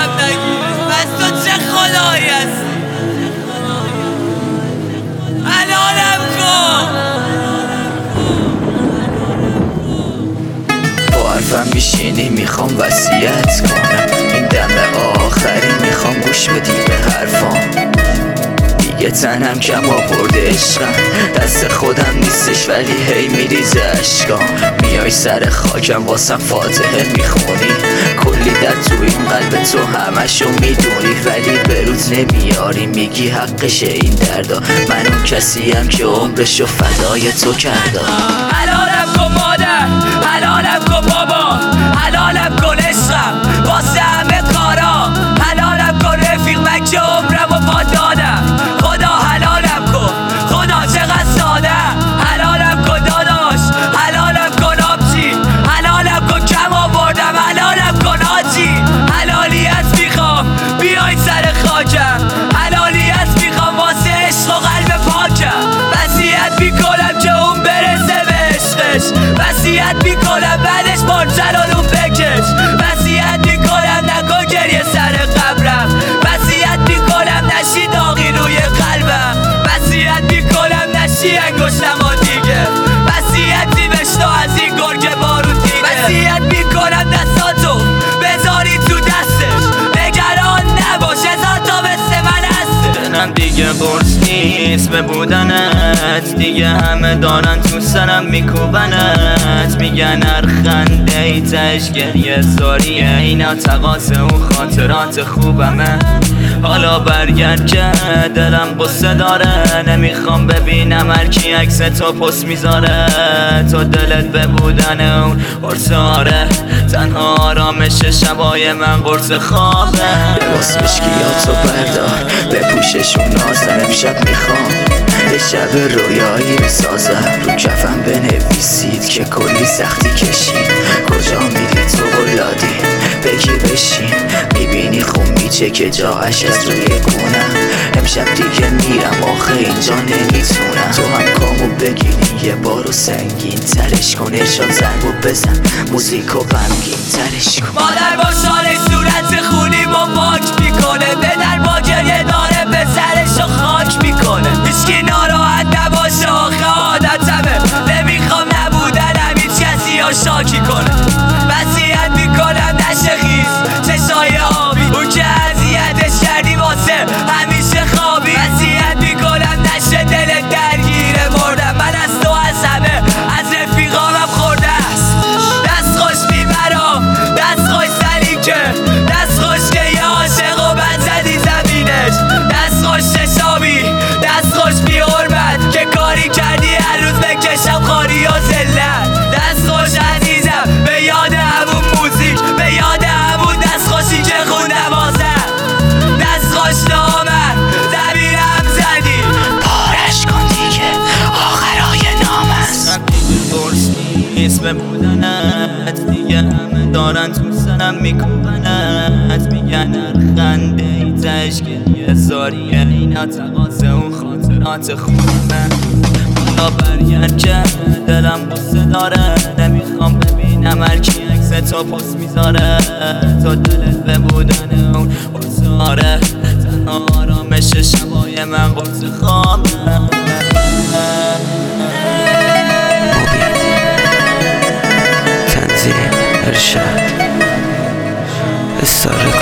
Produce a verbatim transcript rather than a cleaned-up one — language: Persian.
دلم نگیره. پس تو چه خدایی هستی؟ حلالم کن. با حرفم میشینی میخوام وصیت کنم، این دم آخری میخوام گوش بدی به حرفام. دیگه تنم کم آورده عشقم، دست خودم نیستش ولی هی میریزه اشکام. میای سر خاکم واسم فاتحه میخونی، کلی در تو این قلب تو همشو میدونی، ولی بروز نمیاری میگی حقشه این دردا. من اون کسیم که عمرشو فدای تو کردم. حلالم کن مادر، حلالم کن بابا، حلالم کن عشقم واسه همه کارا، حلالم کن رفیق من که عمرمو پا دادم. خدا حلالم کن، خدا چقدر ساده. حلالم کن داداش، حلالم کن آبجی، حلالم کن کم آوردم، حلالم کن آجی. حلالیت میخوام بیای سر خاکم، حلالیت میخوام واسه عشق و قلب پاکم. وصیت میکنم که اون برسه به عشقش، وصیت میکنم بعدش ماجرالون بکش، وصیت میکنم نکن گریه سر قبرم، وصیت میکنم نشی داغی روی قلبم، وصیت میکنم نشی انگشتم و دیگه، وصیتی بشنو از این گرگ باروتیگه، وصیت میکنم دستاتو بذاری تو دستش، نگران نباش هزار تا مثل من هست. دلم دیگه قرص نیست به بودنت، دیگه همه دارن تو سرم میکوبنت، میگن هر خنده ای تش گریه زاریه، اینا تقاطع و خاطرات خوبمه. حالا برگرد که دلم قصه داره، نمیخوام ببینم هر کی عکس تو پست میذاره، تو دلت به بودن اون قرص آره، تنها آرامش شبای من قرص خوابه. لباس مشکیاتو بردار بپوششون نازن، امشب میخوام یه شب رویایی بسازم، رو کفم بنویسید که کلی سختی کشید، کجا میری تو قلادی بگی بشین، میبینی خون میچه که جاهش از روی گونم، امشب دیگه میرم آخه اینجا نمیتونم، تو هم کامو بگیری یه بارو سنگین ترش کن، ارشاد ضربو بزن موزیکو غمگین ترش کن. مادر با شال صورت خونی با پاک میکنه، پدر با گریه داره به سرشو خاک میکنه، هیچکی ناراحت نباشه آخه عادتمه، نمیخوام نبودنم هیچ کسی ها شاکی کنه، وصیت میکنم نشه خیز چشای آبی، اون که اذیتش کردی واسه همیشه خوابی، وصیت میکنم نشه دلت درگیره مردم، من از تو از همه از رفیقامم خورده است، دست خوش میبرم دست خوش سلیکه، دست خوش که یه عاشق و بد زدی زمینش، دست خوش ششابی، دست خوش بی حرمت که کاری کردی هر روز بکشم خاری و زلت، دست خوش عزیزم به یاد همون موزیک، به یاد همون دست خوشی که خوندم واسه، دست خوش نامر زمینم زدی پارش کن دیگه آخرای نام است. قرص نیست به بودنت، دیگه همه دارن تو سرم میکوبنت، میگن هر خنده ای تش گریه زاریه، اینا تقاطع و خاطرات خوبمه. حالا برگرد که دلم قصه داره، نمیخوام ببینم هر کی عکس تو پست میذاره، تو دلت به بودن اون قرص آره، تنها آرامش شبای من قرص خوابه. تنظیم ارشاد استاره